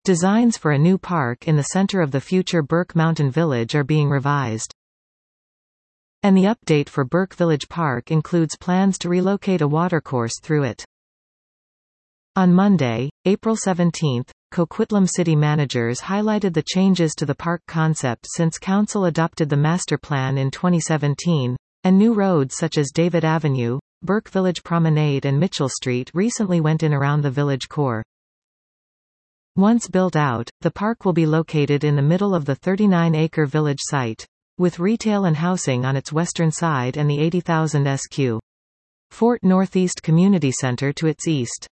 Designs for a new park in the center of the future Burke Mountain Village are being revised. And the update for Burke Village Park includes plans to relocate a watercourse through it. On Monday, April 17, Coquitlam city managers highlighted the changes to the park concept since council adopted the master plan in 2017, and new roads such as David Avenue, Burke Village Promenade and Mitchell Street recently went in around the village core. Once built out, the park will be located in the middle of the 39-acre village site, with retail and housing on its western side and the 80,000 sq. Fort Northeast Community Center to its east.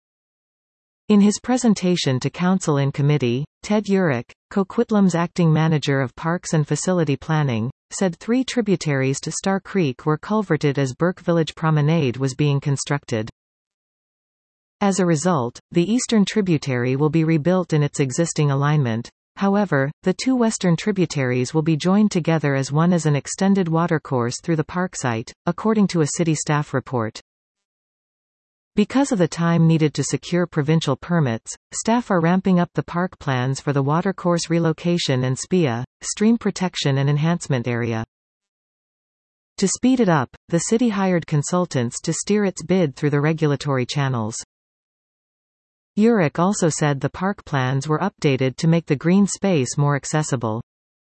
In his presentation to council in committee, Ted Urich, Coquitlam's acting manager of Parks and Facility Planning, said 3 tributaries to Star Creek were culverted as Burke Village Promenade was being constructed. As a result, the eastern tributary will be rebuilt in its existing alignment. However, the 2 western tributaries will be joined together as one as an extended watercourse through the park site, according to a city staff report. Because of the time needed to secure provincial permits, staff are ramping up the park plans for the watercourse relocation and SPIA, stream protection and enhancement area. To speed it up, the city hired consultants to steer its bid through the regulatory channels. Urich also said the park plans were updated to make the green space more accessible.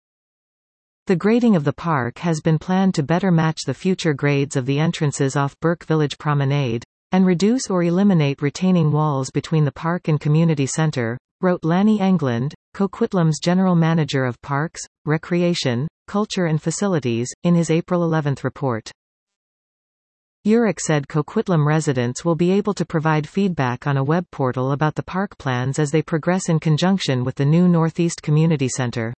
The grading of the park has been planned to better match the future grades of the entrances off Burke Village Promenade, and reduce or eliminate retaining walls between the park and community center, wrote Lanny England, Coquitlam's general manager of Parks, Recreation, Culture and Facilities, in his April 11 report. Urich said Coquitlam residents will be able to provide feedback on a web portal about the park plans as they progress in conjunction with the new Northeast Community Center.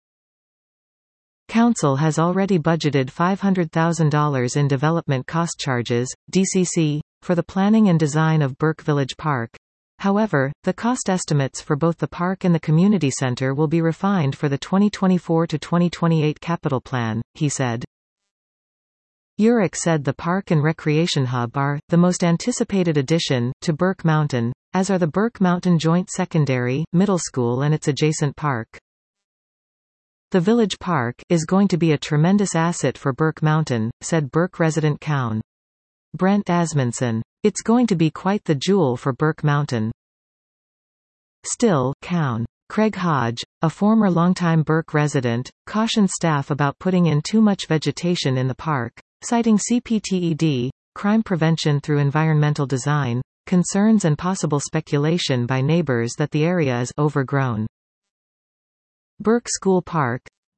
Council has already budgeted $500,000 in development cost charges, DCC, for the planning and design of Burke Village Park. However, the cost estimates for both the park and the community center will be refined for the 2024 to 2028 capital plan, he said. Urich said the Park and Recreation Hub are the most anticipated addition to Burke Mountain, as are the Burke Mountain Joint Secondary, Middle School and its adjacent park. The Village Park is going to be a tremendous asset for Burke Mountain, said Burke resident Cown. Brent Asmundson. It's going to be quite the jewel for Burke Mountain. Still, Cown. Craig Hodge, a former longtime Burke resident, cautioned staff about putting in too much vegetation in the park, citing CPTED, crime prevention through environmental design, concerns and possible speculation by neighbors that the area is overgrown. Burke School Park.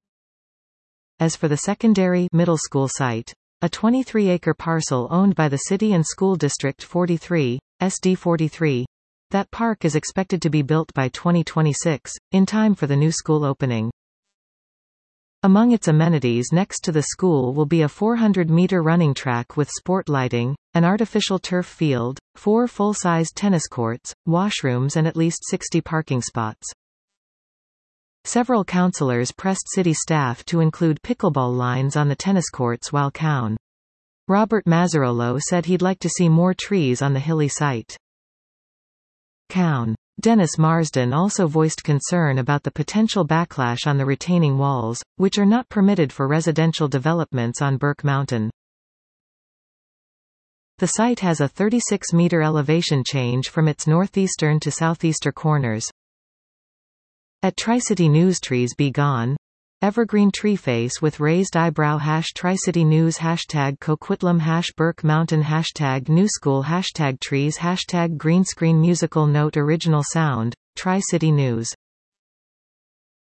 As for the secondary middle school site, a 23-acre parcel owned by the City and School District 43, SD 43, that park is expected to be built by 2026, in time for the new school opening. Among its amenities next to the school will be a 400-meter running track with sport lighting, an artificial turf field, 4 full-sized tennis courts, washrooms and at least 60 parking spots. Several councillors pressed city staff to include pickleball lines on the tennis courts while Cown. Robert Mazzarolo said he'd like to see more trees on the hilly site. Cown. Dennis Marsden also voiced concern about the potential backlash on the retaining walls, which are not permitted for residential developments on Burke Mountain. The site has a 36-meter elevation change from its northeastern to southeastern corners. At Tri-City News, trees be gone. Evergreen tree face with raised eyebrow #Tri-City News #Coquitlam #Burke Mountain #NewSchool #trees #green screen musical note original sound, Tri-City News.